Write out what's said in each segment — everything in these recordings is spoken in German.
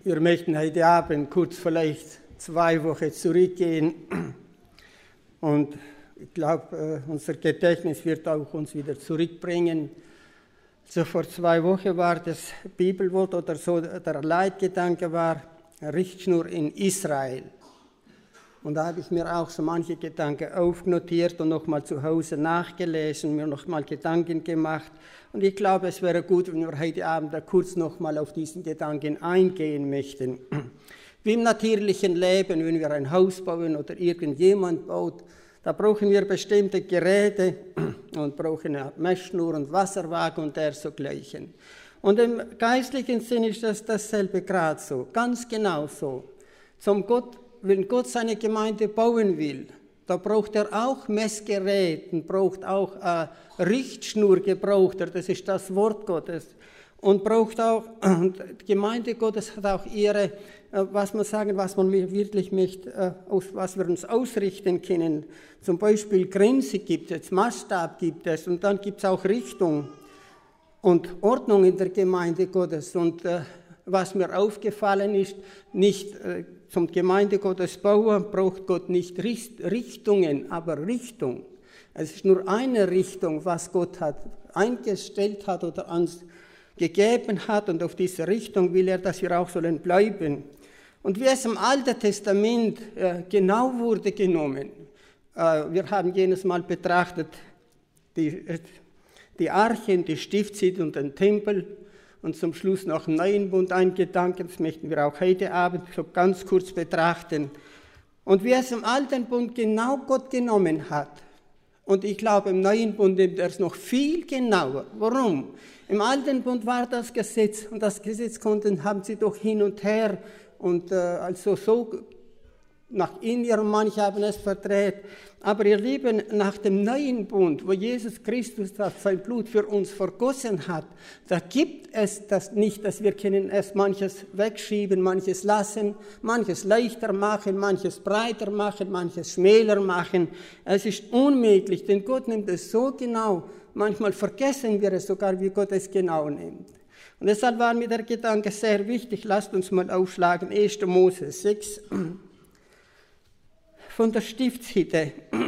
Wir möchten heute Abend kurz vielleicht 2 Wochen zurückgehen und ich glaube, unser Gedächtnis wird auch uns wieder zurückbringen. So vor 2 Wochen war das Bibelwort oder so der Leitgedanke war Richtschnur in Israel. Und da habe ich mir auch so manche Gedanken aufnotiert und nochmal zu Hause nachgelesen, mir nochmal Gedanken gemacht. Und ich glaube, es wäre gut, wenn wir heute Abend da kurz nochmal auf diesen Gedanken eingehen möchten. Wie im natürlichen Leben, wenn wir ein Haus bauen oder irgendjemand baut, da brauchen wir bestimmte Geräte und brauchen eine Messschnur und Wasserwaage und dergleichen. Und im geistlichen Sinn ist das dasselbe gerade so, ganz genau so. Wenn Gott seine Gemeinde bauen will, da braucht er auch Messgeräte, braucht auch Richtschnur, das ist das Wort Gottes. Und braucht auch, die Gemeinde Gottes hat auch ihre, was man wirklich möchte, was wir uns ausrichten können. Zum Beispiel Grenze gibt es, Maßstab gibt es und dann gibt es auch Richtung und Ordnung in der Gemeinde Gottes. Und was mir aufgefallen ist, nicht zum Gemeinde Gottes Bauer braucht Gott nicht Richtungen, aber Richtung. Es ist nur eine Richtung, was Gott hat eingestellt hat oder uns gegeben hat und auf diese Richtung will er, dass wir auch sollen bleiben. Und wie es im Alten Testament genau wurde genommen, wir haben jenes Mal betrachtet, die Arche, die Stiftshütte und den Tempel und zum Schluss noch im Neuen Bund ein Gedanke, das möchten wir auch heute Abend so ganz kurz betrachten. Und wie es im Alten Bund genau Gott genommen hat, und ich glaube, im Neuen Bund nimmt er es noch viel genauer. Warum? Im Alten Bund war das Gesetz und das Gesetz haben sie doch hin und her und also so nach innen, manche haben es verdreht. Aber ihr Lieben, nach dem Neuen Bund, wo Jesus Christus sein Blut für uns vergossen hat, da gibt es das nicht, dass wir können es manches wegschieben, manches lassen, manches leichter machen, manches breiter machen, manches schmäler machen. Es ist unmöglich, denn Gott nimmt es so genau. Manchmal vergessen wir es sogar, wie Gott es genau nimmt. Und deshalb war mir der Gedanke sehr wichtig. Lasst uns mal aufschlagen, 1. Mose 6. Von der Stiftshütte,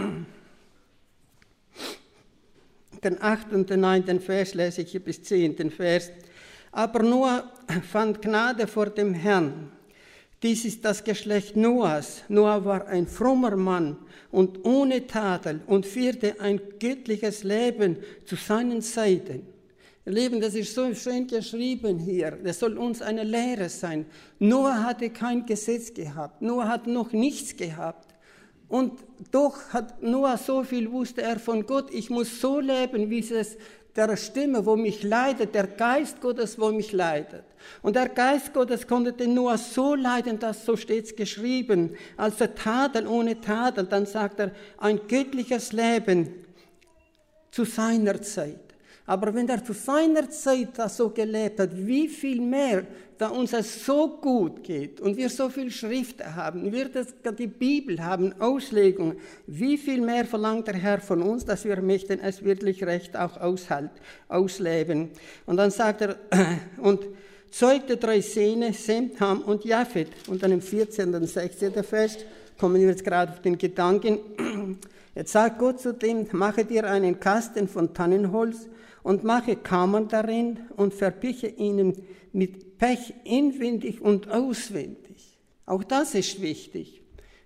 den 8. und den 9. Vers lese ich bis 10. Vers. Aber Noah fand Gnade vor dem Herrn. Dies ist das Geschlecht Noahs. Noah war ein frommer Mann und ohne Tadel und führte ein göttliches Leben zu seinen Seiten. Ihr Lieben, das ist so schön geschrieben hier. Das soll uns eine Lehre sein. Noah hatte kein Gesetz gehabt. Noah hat noch nichts gehabt. Und doch hat Noah so viel, wusste er von Gott, ich muss so leben, wie es der Stimme, wo mich leitet, der Geist Gottes, wo mich leitet. Und der Geist Gottes konnte den Noah so leiten, dass so steht's geschrieben, als der Tadel ohne Tadel, dann sagt er, ein göttliches Leben zu seiner Zeit. Aber wenn er zu seiner Zeit das so gelebt hat, wie viel mehr, da uns es so gut geht und wir so viel Schrift haben, wir die Bibel haben, Auslegungen, wie viel mehr verlangt der Herr von uns, dass wir möchten es wirklich recht auch ausleben. Und dann sagt er, und zeugte 3 Söhne, Sem, Ham und Japhet. Und dann im 14. und 16. Vers kommen wir jetzt gerade auf den Gedanken. Jetzt sagt Gott zu dem, mache dir einen Kasten von Tannenholz und mache Kammern darin und verpiche ihnen mit Pech inwendig und auswendig. Auch das ist wichtig.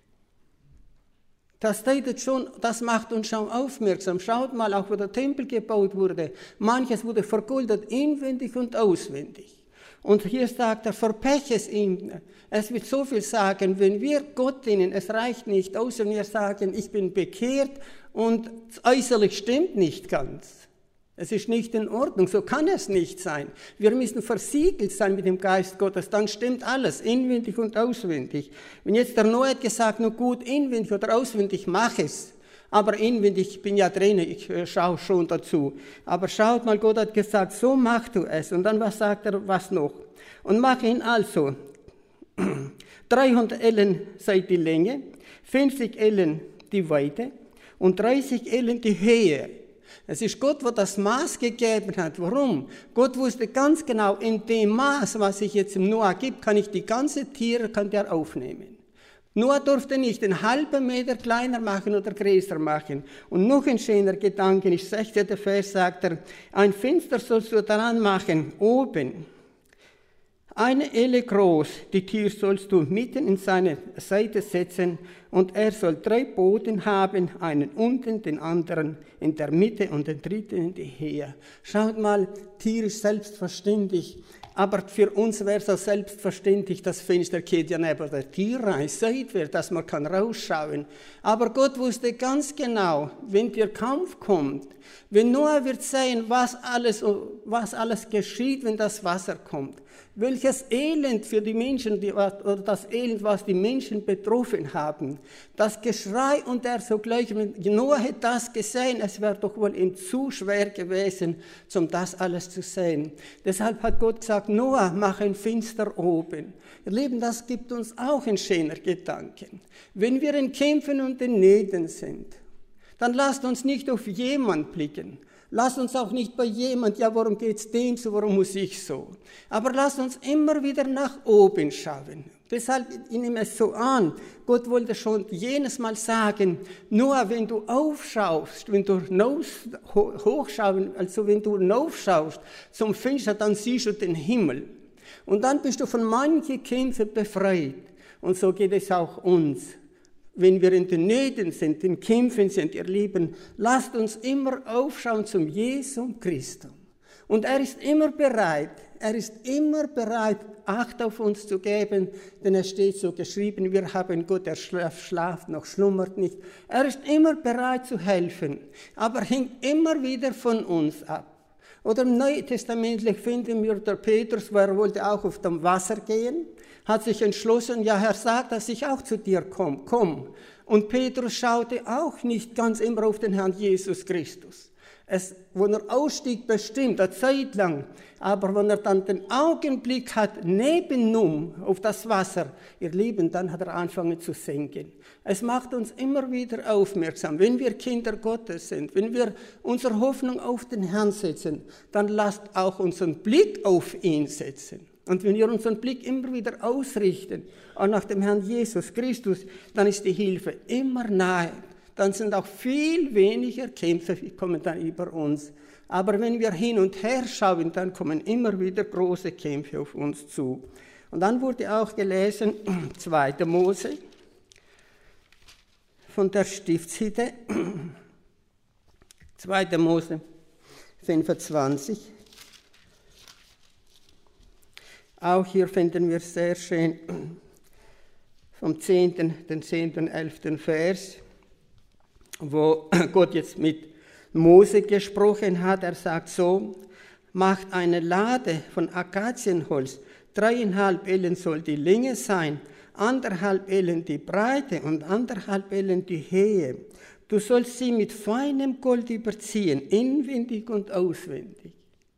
Das macht uns schon aufmerksam. Schaut mal, auch wo der Tempel gebaut wurde, manches wurde vergoldet, inwendig und auswendig. Und hier sagt er, verpech es ihm. Es wird so viel sagen, wenn wir Gott dienen, es reicht nicht, außer wir sagen, ich bin bekehrt und äußerlich stimmt nicht ganz. Es ist nicht in Ordnung, so kann es nicht sein. Wir müssen versiegelt sein mit dem Geist Gottes, dann stimmt alles, inwendig und auswendig. Wenn jetzt der Noah hat gesagt, nur gut, inwendig oder auswendig, mach es. Aber inwendig, ich bin ja drin, ich schaue schon dazu. Aber schaut mal, Gott hat gesagt, so machst du es. Und dann was sagt er, was noch? Und mach ihn also 300 Ellen sei die Länge, 50 Ellen die Weite und 30 Ellen die Höhe. Es ist Gott, der das Maß gegeben hat. Warum? Gott wusste ganz genau, in dem Maß, was ich jetzt im Noah gebe, kann ich die ganzen Tiere aufnehmen. Noah durfte nicht einen halben Meter kleiner machen oder größer machen. Und noch ein schöner Gedanke, ich 16. Vers sagt er, ein Fenster sollst du daran machen, oben. Eine Elle groß, die Tür sollst du mitten in seine Seite setzen, und er soll 3 Boden haben, einen unten, den anderen in der Mitte und den dritten in die Höhe. Schaut mal, Tier ist selbstverständlich, aber für uns wäre es auch selbstverständlich, das Fenster geht ja neben der Tür rein, seitwärts, dass man kann rausschauen. Aber Gott wusste ganz genau, wenn der Kampf kommt, wenn Noah wird sehen, was alles geschieht, wenn das Wasser kommt. Welches Elend für die Menschen, oder das Elend, was die Menschen betroffen haben. Das Geschrei und der sogleich, wenn Noah hätte das gesehen, es wäre doch wohl ihm zu schwer gewesen, um das alles zu sehen. Deshalb hat Gott gesagt, Noah, mach ein Fenster oben. Ihr Lieben, das gibt uns auch ein schöner Gedanke. Wenn wir in Kämpfen und in Nöten sind, dann lasst uns nicht auf jemanden blicken. Lasst uns auch nicht bei jemand, ja, warum geht's dem so, warum muss ich so? Aber lasst uns immer wieder nach oben schauen. Deshalb, ich nehme es so an, Gott wollte schon jenes Mal sagen, nur wenn du aufschaust, wenn du hochschauen, also wenn du aufschaust zum Fenster, dann siehst du den Himmel. Und dann bist du von manchen Kämpfen befreit. Und so geht es auch uns. Wenn wir in den Nöten sind, in Kämpfen sind, ihr Lieben, lasst uns immer aufschauen zum Jesu Christus. Und er ist immer bereit, Acht auf uns zu geben, denn es steht so geschrieben, wir haben Gott, er schlaft noch, schlummert nicht. Er ist immer bereit zu helfen, aber hängt immer wieder von uns ab. Oder im Neuen Testament finden wir der Petrus, weil er wollte auch auf dem Wasser gehen, hat sich entschlossen, ja, Herr sagt, dass ich auch zu dir komme, komm. Und Petrus schaute auch nicht ganz immer auf den Herrn Jesus Christus. Wo er ausstieg, bestimmt, eine Zeit lang, aber wenn er dann den Augenblick hat, nebenum auf das Wasser, ihr Lieben, dann hat er angefangen zu sinken. Es macht uns immer wieder aufmerksam, wenn wir Kinder Gottes sind, wenn wir unsere Hoffnung auf den Herrn setzen, dann lasst auch unseren Blick auf ihn setzen. Und wenn wir unseren Blick immer wieder ausrichten, auch nach dem Herrn Jesus Christus, dann ist die Hilfe immer nahe. Dann sind auch viel weniger Kämpfe, die kommen dann über uns. Aber wenn wir hin und her schauen, dann kommen immer wieder große Kämpfe auf uns zu. Und dann wurde auch gelesen, 2. Mose, von der Stiftshütte, 2. Mose 25. Auch hier finden wir sehr schön vom 10., den 10. und 11. Vers, wo Gott jetzt mit Mose gesprochen hat. Er sagt so, macht eine Lade von Akazienholz, 3,5 Ellen soll die Länge sein, 1,5 Ellen die Breite und 1,5 Ellen die Höhe. Du sollst sie mit feinem Gold überziehen, inwendig und auswendig.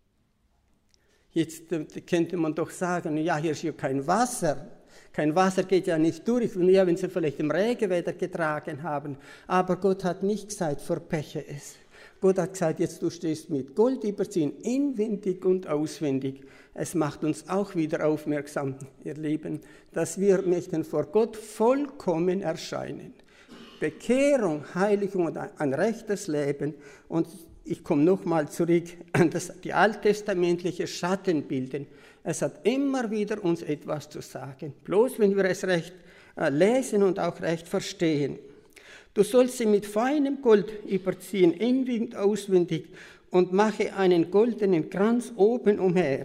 Jetzt könnte man doch sagen, ja, hier ist ja kein Wasser. Kein Wasser geht ja nicht durch, ja, wenn sie vielleicht im Regenwetter getragen haben. Aber Gott hat nicht gesagt, verpeche es. Gott hat gesagt, jetzt du stehst mit Gold überziehen, inwendig und auswendig. Es macht uns auch wieder aufmerksam, ihr Lieben, dass wir möchten vor Gott vollkommen erscheinen. Bekehrung, Heiligung und ein rechtes Leben. Und ich komme nochmal zurück an die alttestamentliche Schattenbilder. Es hat immer wieder uns etwas zu sagen, bloß wenn wir es recht lesen und auch recht verstehen. Du sollst sie mit feinem Gold überziehen, inwendig und auswendig, und mache einen goldenen Kranz oben umher.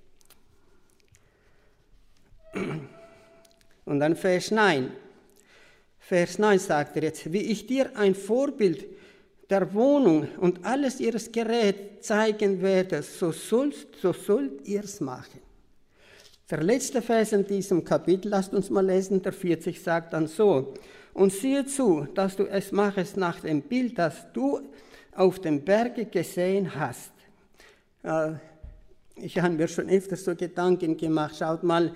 Und dann Vers 9. Vers 9 sagt er jetzt, wie ich dir ein Vorbild der Wohnung und alles ihres Gerät zeigen werde, so sollt ihr es machen. Der letzte Vers in diesem Kapitel, lasst uns mal lesen, der 40 sagt dann so, und siehe zu, dass du es machest nach dem Bild, das du auf dem Berge gesehen hast. Ich habe mir schon öfter so Gedanken gemacht, schaut mal,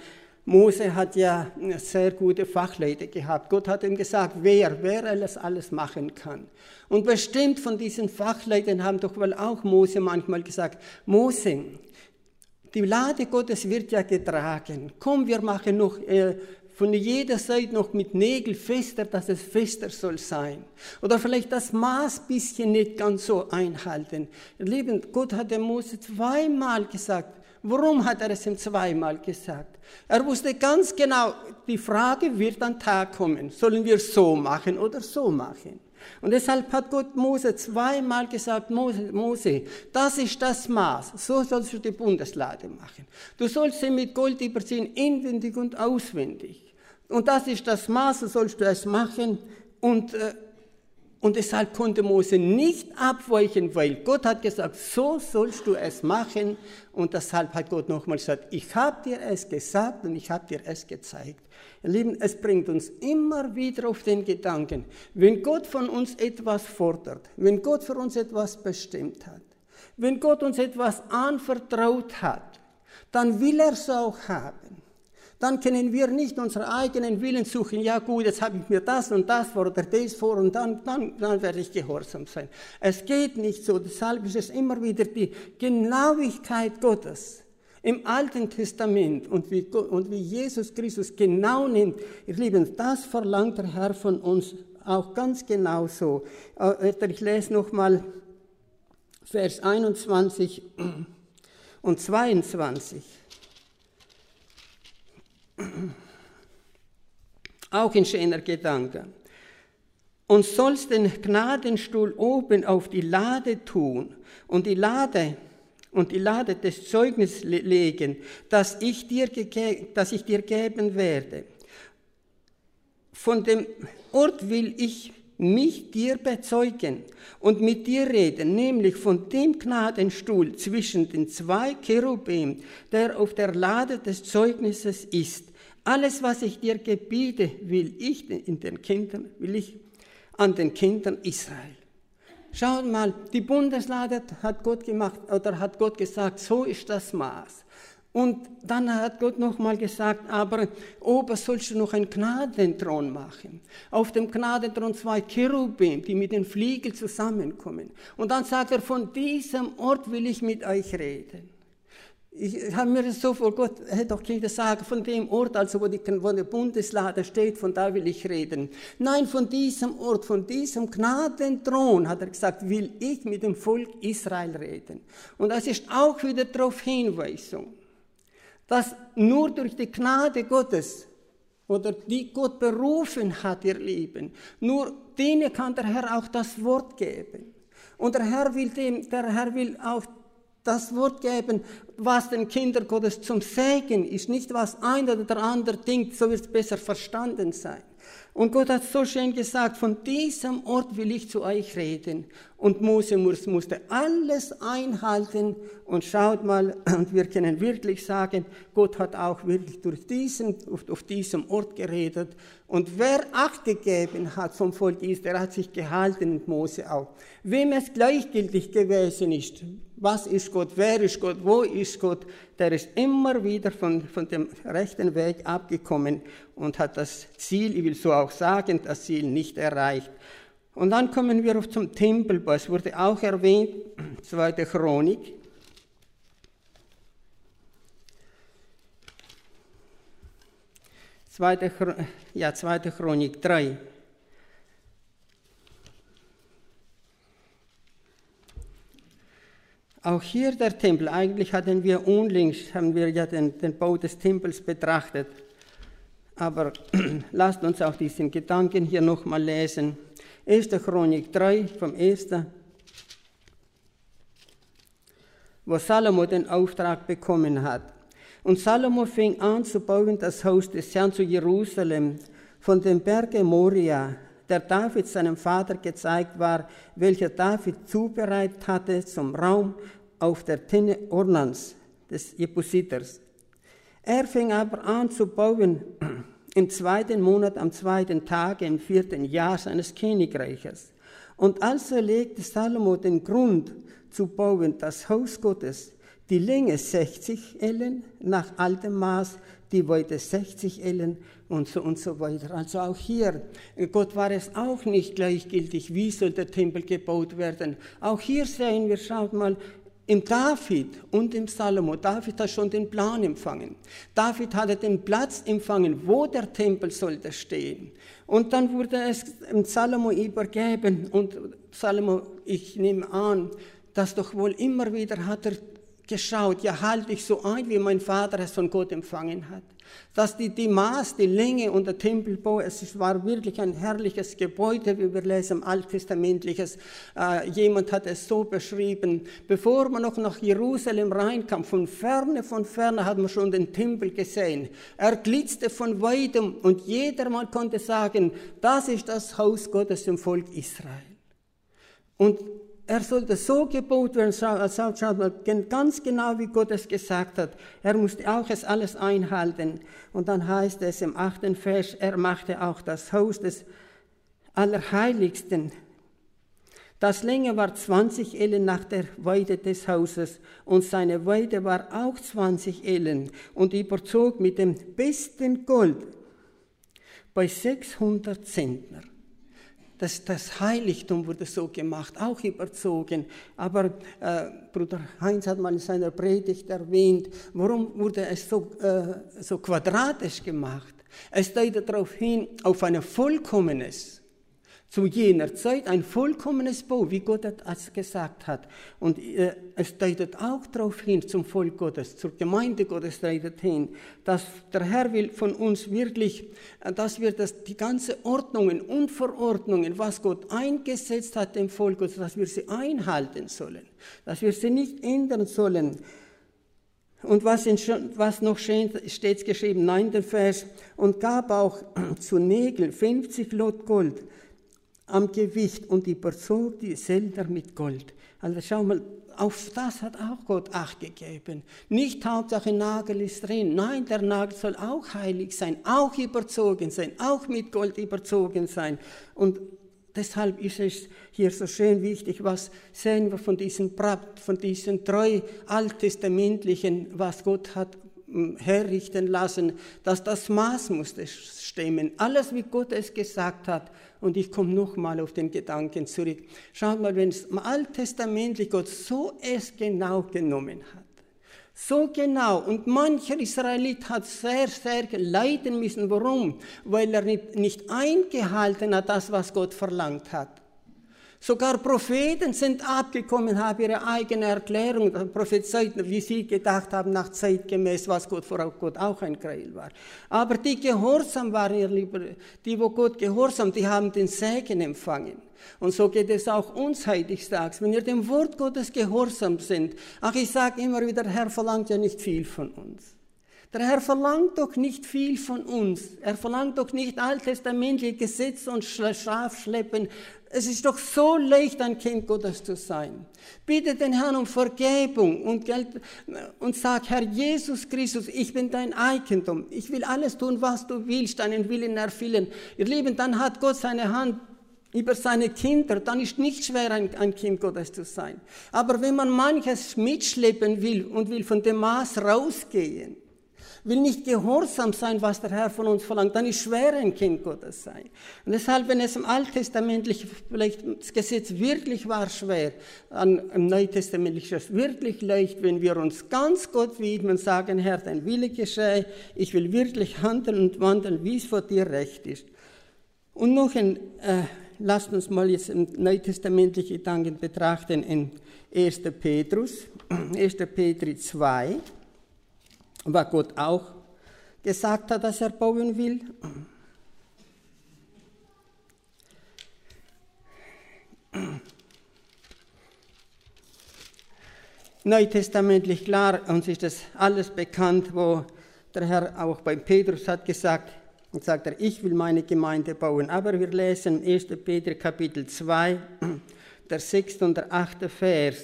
Mose hat ja sehr gute Fachleute gehabt. Gott hat ihm gesagt, wer alles machen kann. Und bestimmt von diesen Fachleuten haben doch wohl auch Mose manchmal gesagt, Mose, die Lade Gottes wird ja getragen. Komm, wir machen noch von jeder Seite noch mit Nägel fester, dass es fester soll sein. Oder vielleicht das Maß bisschen nicht ganz so einhalten. Ihr Lieben, Gott hat dem Mose zweimal gesagt. Warum hat er es ihm zweimal gesagt? Er wusste ganz genau, die Frage wird an den Tag kommen. Sollen wir so machen oder so machen? Und deshalb hat Gott Mose zweimal gesagt, Mose, das ist das Maß, so sollst du die Bundeslade machen. Du sollst sie mit Gold überziehen, inwendig und auswendig. Und das ist das Maß, so sollst du es machen. Und deshalb konnte Mose nicht abweichen, weil Gott hat gesagt, so sollst du es machen. Und deshalb hat Gott nochmal gesagt, ich habe dir es gesagt und ich habe dir es gezeigt. Ihr Lieben, es bringt uns immer wieder auf den Gedanken, wenn Gott von uns etwas fordert, wenn Gott für uns etwas bestimmt hat, wenn Gott uns etwas anvertraut hat, dann will er es auch haben. Dann können wir nicht unseren eigenen Willen suchen, ja gut, jetzt habe ich mir das und das vor oder das vor und dann werde ich gehorsam sein. Es geht nicht so, deshalb ist es immer wieder die Genauigkeit Gottes im Alten Testament und wie Jesus Christus genau nimmt. Ihr Lieben, das verlangt der Herr von uns auch ganz genau so. Ich lese nochmal Vers 21 und 22. Auch ein schöner Gedanke. Und sollst den Gnadenstuhl oben auf die Lade tun und die Lade des Zeugnisses legen, das ich dir geben werde. Von dem Ort will ich mich dir bezeugen und mit dir reden, nämlich von dem Gnadenstuhl zwischen den zwei Cherubim, der auf der Lade des Zeugnisses ist. Alles, was ich dir gebiete, will ich an den Kindern Israel. Schaut mal, die Bundeslade hat Gott gemacht, oder hat Gott gesagt, so ist das Maß. Und dann hat Gott nochmal gesagt, aber oben sollst du noch einen Gnadenthron machen. Auf dem Gnadenthron zwei Cherubim, die mit den Flügeln zusammenkommen. Und dann sagt er, von diesem Ort will ich mit euch reden. Ich habe mir das so vor, Gott hätte doch können sagen, von dem Ort, also wo die Bundeslade steht, von da will ich reden. Nein, von diesem Ort, von diesem Gnadenthron, hat er gesagt, will ich mit dem Volk Israel reden. Und das ist auch wieder darauf Hinweisung, dass nur durch die Gnade Gottes, oder die Gott berufen hat, ihr Lieben, nur denen kann der Herr auch das Wort geben. Und der Herr will auch das Wort geben, was den Kindern Gottes zum Segen ist, nicht was ein oder der andere denkt, so wird es besser verstanden sein. Und Gott hat so schön gesagt, von diesem Ort will ich zu euch reden. Und Mose musste alles einhalten. Und schaut mal, und wir können wirklich sagen, Gott hat auch wirklich auf diesem Ort geredet. Und wer Acht gegeben hat vom Volk Israel, der hat sich gehalten und Mose auch. Wem es gleichgültig gewesen ist, was ist Gott, wer ist Gott, wo ist Gott, der ist immer wieder von dem rechten Weg abgekommen und hat das Ziel, ich will so auch sagen, das Ziel nicht erreicht. Und dann kommen wir zum Tempelbau. Es wurde auch erwähnt, 2. Chronik. Zweite Chronik 3. Auch hier der Tempel. Eigentlich haben wir ja den Bau des Tempels betrachtet. Aber lasst uns auch diesen Gedanken hier nochmal lesen. 1. Chronik 3 vom 1. Wo Salomo den Auftrag bekommen hat. Und Salomo fing an zu bauen das Haus des Herrn zu Jerusalem von dem Berge Moria, der David seinem Vater gezeigt war, welcher David zubereitet hatte zum Raum auf der Tenne Ornans des Jebusiters. Er fing aber an zu bauen im 2. Monat, am 2. Tage, im 4. Jahr seines Königreiches. Und also legte Salomo den Grund zu bauen, das Haus Gottes, die Länge 60 Ellen nach altem Maß, die Weite 60 Ellen und so weiter. Also auch hier, Gott war es auch nicht gleichgültig, wie soll der Tempel gebaut werden. Auch hier sehen wir, schaut mal, im David und im Salomo. David hat schon den Plan empfangen. David hatte den Platz empfangen, wo der Tempel sollte stehen. Und dann wurde es im Salomo übergeben. Und Salomo, ich nehme an, dass doch wohl immer wieder hat er geschaut, ja, halte ich so ein, wie mein Vater es von Gott empfangen hat. Dass die Maß, die Länge und der Tempelbau, es war wirklich ein herrliches Gebäude, wie wir lesen im Alttestamentliches. Jemand hat es so beschrieben, bevor man noch nach Jerusalem reinkam, von ferne hat man schon den Tempel gesehen. Er glitzte von weitem und jedermann konnte sagen, das ist das Haus Gottes im Volk Israel. Und er sollte so gebaut werden, schaut mal, ganz genau wie Gott es gesagt hat. Er musste auch es alles einhalten. Und dann heißt es im 8. Vers, er machte auch das Haus des Allerheiligsten. Das Länge war 20 Ellen nach der Weite des Hauses und seine Weite war auch 20 Ellen und überzog mit dem besten Gold bei 600 Zentner. Das Heiligtum wurde so gemacht, auch überzogen. Aber Bruder Heinz hat mal in seiner Predigt erwähnt, warum wurde es so quadratisch gemacht? Es deutet darauf hin, auf ein vollkommenes, zu jener Zeit ein vollkommenes Bau, wie Gott es gesagt hat. Und es deutet auch darauf hin, zum Volk Gottes, zur Gemeinde Gottes deutet hin, dass der Herr will von uns wirklich, dass wir die ganzen Ordnungen und Verordnungen, was Gott eingesetzt hat dem Volk Gottes, dass wir sie einhalten sollen, dass wir sie nicht ändern sollen. Und was noch steht geschrieben, 9. Vers, und gab auch zu Nägeln 50 Lot Gold, am Gewicht und überzog die Sänder mit Gold. Also schau mal, auf das hat auch Gott Acht gegeben. Nicht Hauptsache Nagel ist drin. Nein, der Nagel soll auch heilig sein, auch überzogen sein, auch mit Gold überzogen sein. Und deshalb ist es hier so schön wichtig, was sehen wir von diesem Brauch, von diesen treu alttestamentlichen, was Gott hat herrichten lassen, dass das Maß musste stimmen. Alles, wie Gott es gesagt hat. Und ich komme nochmal auf den Gedanken zurück. Schaut mal, wenn es im Alttestamentlich Gott so es genau genommen hat. So genau. Und mancher Israelit hat sehr, sehr leiden müssen. Warum? Weil er nicht eingehalten hat, das, was Gott verlangt hat. Sogar Propheten sind abgekommen, haben ihre eigene Erklärung prophezeit, wie sie gedacht haben, nach zeitgemäß, was Gott vor Gott auch ein Gräuel war. Aber die gehorsam waren, ihr Lieber, die, wo Gott gehorsam, die haben den Segen empfangen. Und so geht es auch uns heute, ich sag's, wenn wir dem Wort Gottes gehorsam sind. Ach, ich sage immer wieder, der Herr verlangt ja nicht viel von uns. Der Herr verlangt doch nicht viel von uns. Er verlangt doch nicht alttestamentliche Gesetze und Schafschleppen. Es ist doch so leicht, ein Kind Gottes zu sein. Bitte den Herrn um Vergebung und sag, Herr Jesus Christus, ich bin dein Eigentum. Ich will alles tun, was du willst, deinen Willen erfüllen. Ihr Lieben, dann hat Gott seine Hand über seine Kinder, dann ist nicht schwer, ein Kind Gottes zu sein. Aber wenn man manches mitschleppen will und will von dem Maß rausgehen, will nicht gehorsam sein, was der Herr von uns verlangt, dann ist schwer, ein Kind Gottes sein. Und deshalb, wenn es im Alttestamentlichen vielleicht das Gesetz wirklich war schwer, im Neutestamentlichen ist es wirklich leicht, wenn wir uns ganz Gott widmen und sagen, Herr, dein Wille geschehe, ich will wirklich handeln und wandeln, wie es vor dir recht ist. Und noch lasst uns mal jetzt neutestamentliche Gedanken betrachten in 1. Petrus, 1. Petri 2, was Gott auch gesagt hat, dass er bauen will. Neutestamentlich klar, uns ist das alles bekannt, wo der Herr auch bei Petrus hat gesagt, und sagt er, ich will meine Gemeinde bauen. Aber wir lesen 1. Petrus Kapitel 2, der 6. und der 8. Vers.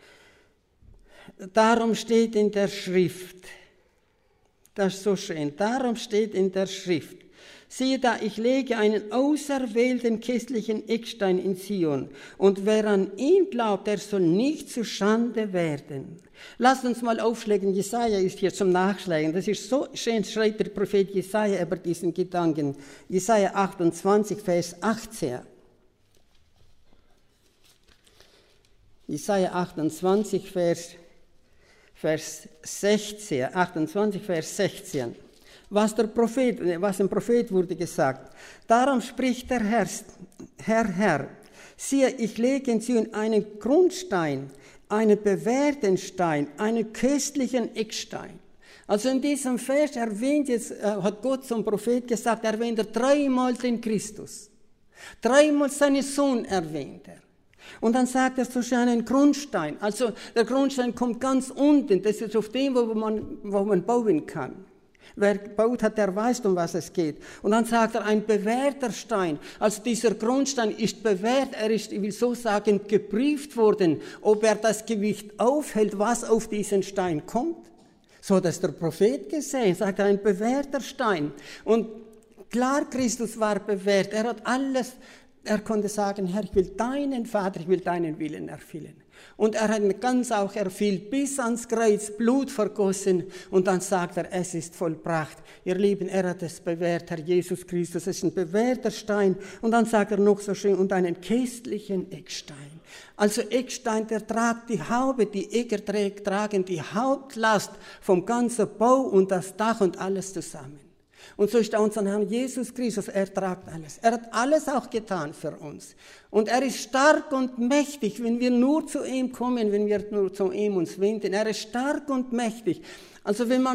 Darum steht in der Schrift, das ist so schön, darum steht in der Schrift, Siehe da, ich lege einen auserwählten christlichen Eckstein in Zion, und wer an ihn glaubt, der soll nicht zu Schande werden. Lasst uns mal aufschlagen, Jesaja ist hier zum Nachschlagen. Das ist so schön, schreibt der Prophet Jesaja über diesen Gedanken. Jesaja 28, Vers 18. Jesaja 28, Vers 16. 28, Vers 16. Was ein Prophet wurde gesagt. Darum spricht der Herr, siehe, ich lege in Zion einen Grundstein, einen bewährten Stein, einen köstlichen Eckstein. Also in diesem Vers hat Gott zum Prophet gesagt, erwähnt er dreimal den Christus. Dreimal seinen Sohn erwähnt er. Und dann sagt er so schön einen Grundstein. Also der Grundstein kommt ganz unten, das ist auf dem, wo man bauen kann. Wer gebaut hat, der weiß, um was es geht. Und dann sagt er, ein bewährter Stein. Also dieser Grundstein ist bewährt, er ist, ich will so sagen, geprüft worden, ob er das Gewicht aufhält, was auf diesen Stein kommt. So hat es der Prophet gesehen, sagt er, ein bewährter Stein. Und klar, Christus war bewährt, er hat alles, er konnte sagen, Herr, ich will deinen Vater, ich will deinen Willen erfüllen. Und er hat ganz auch erfüllt, bis ans Kreuz Blut vergossen. Und dann sagt er, es ist vollbracht. Ihr Lieben, er hat es bewährt, Herr Jesus Christus, es ist ein bewährter Stein. Und dann sagt er noch so schön, und einen köstlichen Eckstein. Also Eckstein, der tragt die Haube, die Ecker tragen die Hauptlast vom ganzen Bau und das Dach und alles zusammen. Und so ist auch unser Herr Jesus Christus, er tragt alles. Er hat alles auch getan für uns. Und er ist stark und mächtig, wenn wir nur zu ihm kommen, wenn wir nur zu ihm uns wenden. Er ist stark und mächtig. Also wenn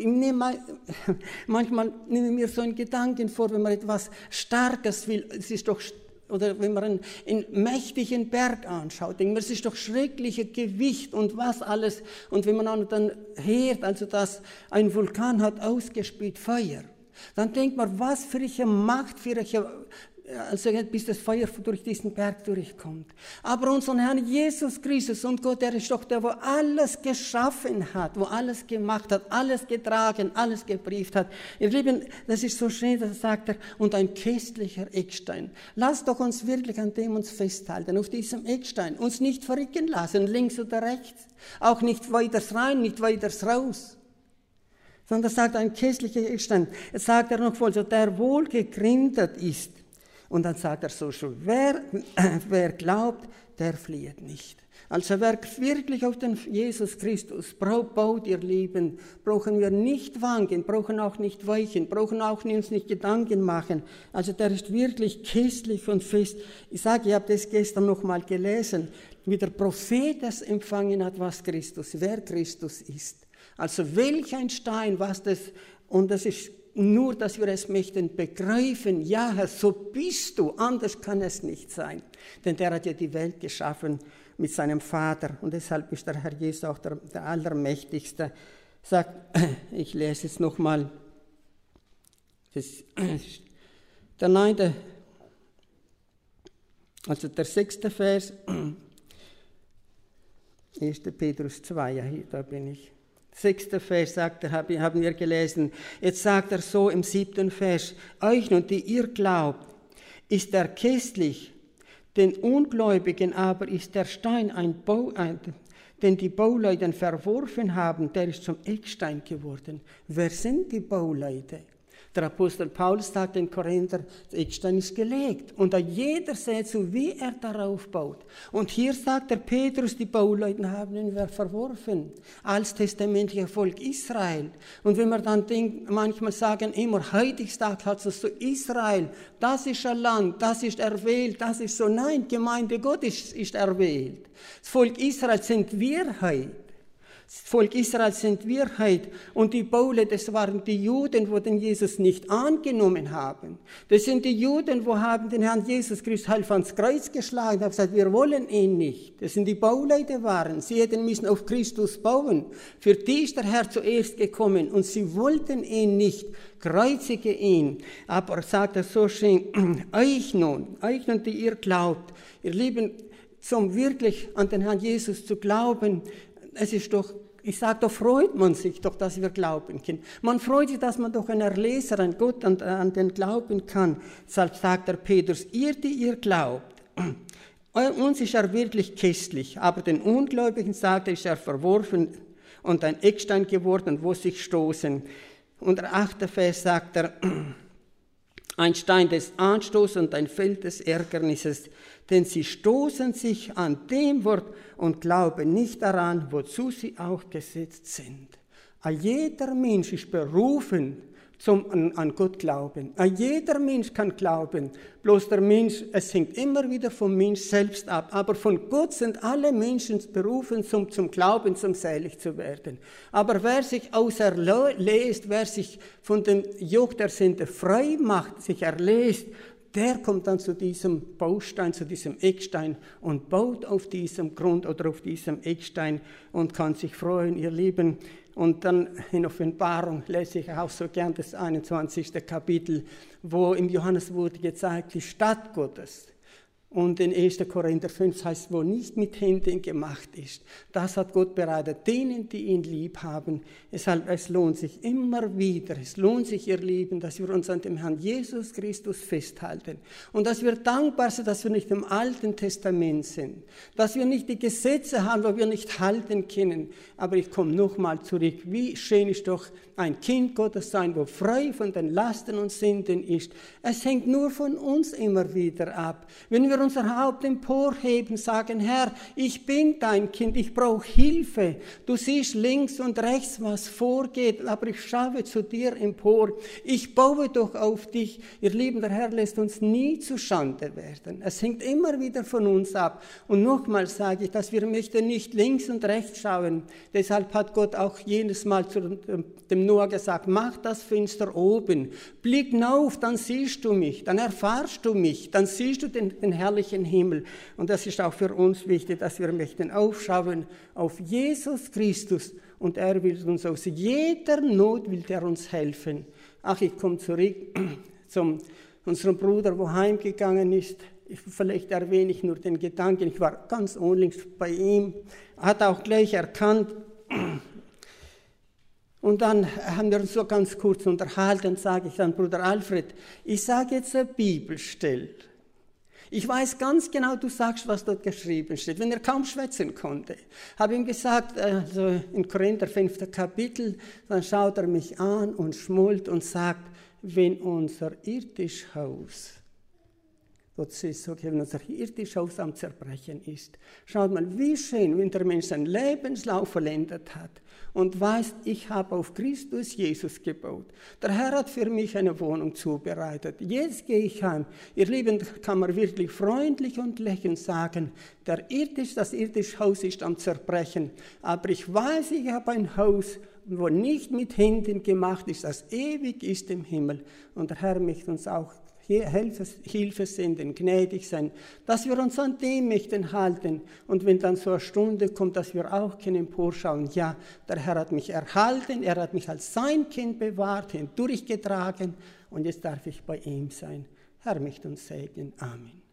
manchmal nehmen wir so einen Gedanken vor, wenn man etwas Starkes will, es ist doch, oder wenn man einen mächtigen Berg anschaut, denkt man, es ist doch schreckliches Gewicht und was alles. Und wenn man dann hört, also dass ein Vulkan hat ausgespült Feuer, dann denkt man, was für eine Macht, also bis das Feuer durch diesen Berg durchkommt. Aber unser Herr Jesus Christus und Gott, der ist doch der, wo alles geschaffen hat, wo alles gemacht hat, alles getragen, alles geprüft hat. Ihr Lieben, das ist so schön, das sagt er, und ein köstlicher Eckstein. Lasst doch uns wirklich an dem uns festhalten, auf diesem Eckstein, uns nicht verrücken lassen, links oder rechts, auch nicht weiter rein, nicht weiter raus. Sondern das sagt ein köstlicher Eckstein. Jetzt sagt er noch voll so, der wohl gegründet ist. Und dann sagt er so schon, wer glaubt, der flieht nicht. Also wer wirklich auf den Jesus Christus baut, ihr Lieben, brauchen wir nicht wanken, brauchen auch nicht weichen, brauchen auch uns nicht Gedanken machen. Also der ist wirklich köstlich und fest. Ich sage, ich habe das gestern noch mal gelesen, wie der Prophet es empfangen hat, wer Christus ist. Also welch ein Stein, was das, und das ist nur, dass wir es möchten begreifen, ja Herr, so bist du, anders kann es nicht sein. Denn der hat ja die Welt geschaffen mit seinem Vater und deshalb ist der Herr Jesus auch der Allermächtigste. Sagt, ich lese es nochmal, der 9., also der 6. Vers, 1. Petrus 2, ja, hier, da bin ich. 6. Vers sagt er, haben wir gelesen. Jetzt sagt er so im 7. Vers, euch nun, die ihr glaubt, ist er köstlich, den Ungläubigen aber ist der Stein den die Bauleute verworfen haben, der ist zum Eckstein geworden. Wer sind die Bauleute? Der Apostel Paulus sagt in Korinther, der Eckstein ist gelegt. Und da jeder sieht so, wie er darauf baut. Und hier sagt der Petrus, die Bauleute haben ihn verworfen, als testamentlicher Volk Israel. Und wenn wir dann manchmal sagen, immer Heiligstag hat es so Israel, das ist ein Land, das ist erwählt, das ist so. Nein, Gemeinde Gottes ist erwählt. Das Volk Israel sind wir heute. Das Volk Israel sind wir heute und die Bauleute, das waren die Juden, wo den Jesus nicht angenommen haben. Das sind die Juden, wo haben den Herrn Jesus Christus halb ans Kreuz geschlagen und haben gesagt, wir wollen ihn nicht. Das sind die Bauleute waren. Sie hätten müssen auf Christus bauen. Für die ist der Herr zuerst gekommen und sie wollten ihn nicht. Kreuzige ihn. Aber sagt er so schön, euch nun, die ihr glaubt, ihr Lieben, zum wirklich an den Herrn Jesus zu glauben, es ist doch ich sage, da freut man sich doch, dass wir glauben können. Man freut sich, dass man doch ein Erlöser, an Gott, an den glauben kann. Deshalb sagt der Petrus, ihr, die ihr glaubt, uns ist er wirklich köstlich, aber den Ungläubigen, sagt er, ist er verworfen und ein Eckstein geworden, wo sich stoßen. Und der 8. Vers sagt er, ein Stein des Anstoßes und ein Feld des Ärgernisses, denn sie stoßen sich an dem Wort und glauben nicht daran, wozu sie auch gesetzt sind. Jeder Mensch ist berufen an Gott glauben. Jeder Mensch kann glauben, bloß der Mensch, es hängt immer wieder vom Mensch selbst ab, aber von Gott sind alle Menschen berufen zum Glauben, zum selig zu werden. Aber wer sich auserlässt, wer sich von dem Joch der Sünde frei macht, sich erlässt, der kommt dann zu diesem Baustein, zu diesem Eckstein und baut auf diesem Grund oder auf diesem Eckstein und kann sich freuen, ihr Lieben. Und dann in Offenbarung lese ich auch so gern das 21. Kapitel, wo im Johannes wurde gezeigt, die Stadt Gottes. Und in 1. Korinther 5 heißt, wo nicht mit Händen gemacht ist. Das hat Gott bereitet denen, die ihn lieb haben. Deshalb, es lohnt sich immer wieder, es lohnt sich, ihr Lieben, dass wir uns an dem Herrn Jesus Christus festhalten. Und dass wir dankbar sind, dass wir nicht im Alten Testament sind. Dass wir nicht die Gesetze haben, wo wir nicht halten können. Aber ich komme nochmal zurück. Wie schön ist doch ein Kind Gottes sein, wo frei von den Lasten und Sünden ist. Es hängt nur von uns immer wieder ab. Wenn wir unser Haupt emporheben, sagen, Herr, ich bin dein Kind, ich brauche Hilfe. Du siehst links und rechts, was vorgeht, aber ich schaue zu dir empor. Ich baue doch auf dich. Ihr Lieben, der Herr lässt uns nie zu Schande werden. Es hängt immer wieder von uns ab. Und nochmal sage ich, dass wir möchten nicht links und rechts schauen. Deshalb hat Gott auch jedes Mal zu dem Noah gesagt, mach das Fenster oben, blick hinauf, dann siehst du mich, dann erfahrst du mich, dann siehst du den herrlichen Himmel. Und das ist auch für uns wichtig, dass wir möchten aufschauen auf Jesus Christus und er will uns aus jeder Not will er uns helfen. Ach, ich komme zurück zu unserem Bruder, wo heimgegangen ist. Vielleicht erwähne ich nur den Gedanken, ich war ganz unlängst bei ihm, hat auch gleich erkannt. Und dann haben wir uns so ganz kurz unterhalten, sage ich dann, Bruder Alfred, ich sage jetzt eine Bibelstelle. Ich weiß ganz genau, du sagst, was dort geschrieben steht. Wenn er kaum schwätzen konnte, habe ihm gesagt, also in Korinther 5. Kapitel, dann schaut er mich an und schmollt und sagt, wenn unser irdisches Haus, Gott ist so, wenn unser irdisches Haus am Zerbrechen ist, schaut mal, wie schön, wenn der Mensch seinen Lebenslauf vollendet hat und weiß, ich habe auf Christus Jesus gebaut. Der Herr hat für mich eine Wohnung zubereitet. Jetzt gehe ich heim. Ihr Lieben, kann man wirklich freundlich und lächelnd sagen, das irdische Haus ist am Zerbrechen. Aber ich weiß, ich habe ein Haus, wo nicht mit Händen gemacht ist, das ewig ist im Himmel. Und der Herr möchte uns auch Hilfe senden, gnädig sein, dass wir uns an dem möchten halten. Und wenn dann so eine Stunde kommt, dass wir auch können emporschauen, ja, der Herr hat mich erhalten, er hat mich als sein Kind bewahrt, hindurchgetragen und jetzt darf ich bei ihm sein. Herr möchte uns segnen. Amen.